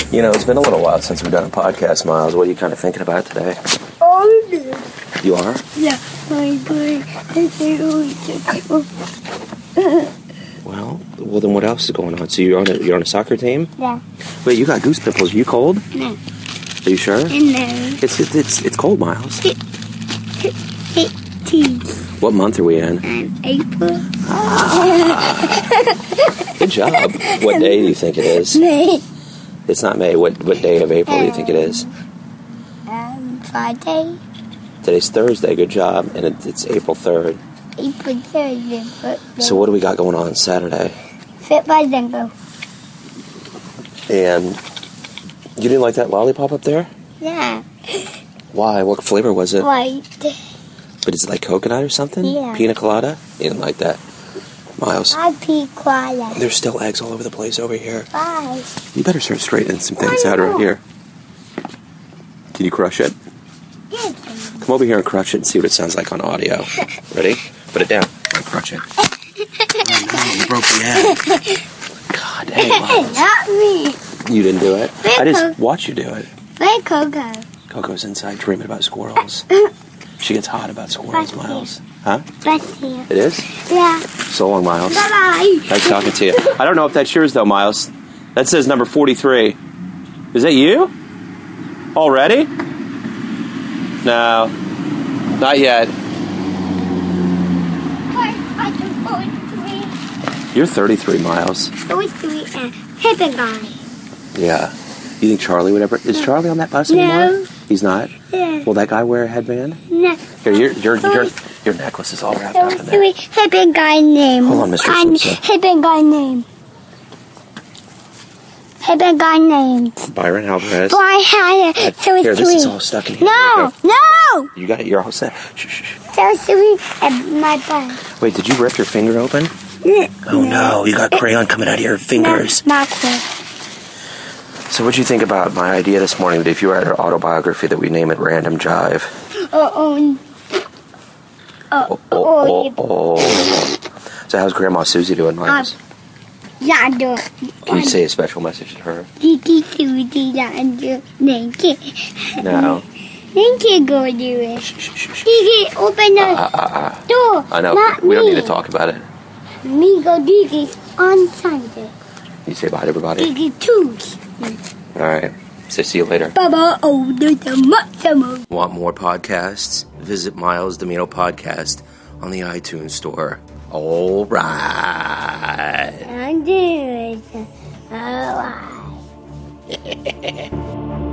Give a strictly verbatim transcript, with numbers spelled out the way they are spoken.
You know, it's been a little while since we've done a podcast, Miles. What are you kind of thinking about today? Oh, no. You are? Yeah, my boy. Well, well, then what else is going on? So you're on a, you're on a soccer team? Yeah. Wait, you got goose pimples. Are you cold? No. Are you sure? No. It's it's it's, it's cold, Miles. eighteen. What month are we in? And April. Good job. What day do you think it is? May. It's not May. What what day of April do you think it is? Um, Friday. Today's Thursday. Good job. And it, it's April third. April third. So what do we got going on Saturday? Fit by Zengo. And you didn't like that lollipop up there? Yeah. Why? What flavor was it? White. But is it like coconut or something? Yeah. Pina colada? You didn't like that. Miles, I pee koala. there's still eggs all over the place over here. Bye. You better start straightening some things out right here. Can you crush it? Yes. Come over here and crush it and see what it sounds like on audio. Ready? Put it down. And crush it. Oh no, you broke the egg. God, hey, Miles. Not me. You didn't do it? Wait, I just Coco. watched you do it. Where's Coco? Coco's inside dreaming about squirrels. She gets hot about squirrels, Bless you. Miles. Huh? Best here. It is? Yeah. So long, Miles. Bye-bye. Nice talking to you. I don't know if that's yours, though, Miles. That says number forty-three. Is that you? Already? No. Not yet. You're thirty-three, Miles. forty-three and Hippie guy. Yeah. You think Charlie would ever... Is Charlie on that bus No. anymore? He's not? Yeah. Will that guy wear a headband? No. Here, your, your, your, your necklace is all wrapped up in there. forty-three Hippie guy name. Hold on, Mister And Simpson. Hippie guy name. Hippie guy name. Byron Alvarez. Brian had it. Here, this is all stuck in here. No. Here No. you go. You got it. You're all set. Shh, shh, shh. So sweet and my bun. Wait, did you rip your finger open? Oh, no. You got crayon coming out of your fingers. Not cool. So what'd you think about my idea this morning that if you write our autobiography that we name it Random Jive? Oh, oh. Oh, Oh, oh, oh, oh. So how's Grandma Susie doing, Miles? yeah, do it. Can you say a special message to her? Didi Susie, yeah, do Thank you. No. Thank you, go do it. Shh, shh, shh, shh. Didi, open the Uh, uh, uh. door. I know. Not We don't me. need to talk about it. Me go Didi on Sunday. You say bye to everybody? Didi Tuesday. All right. So see you later. Baba, oh, do the maximum. Want more podcasts? Visit Miles Domino Podcast on the iTunes Store. All right. And do it. All right.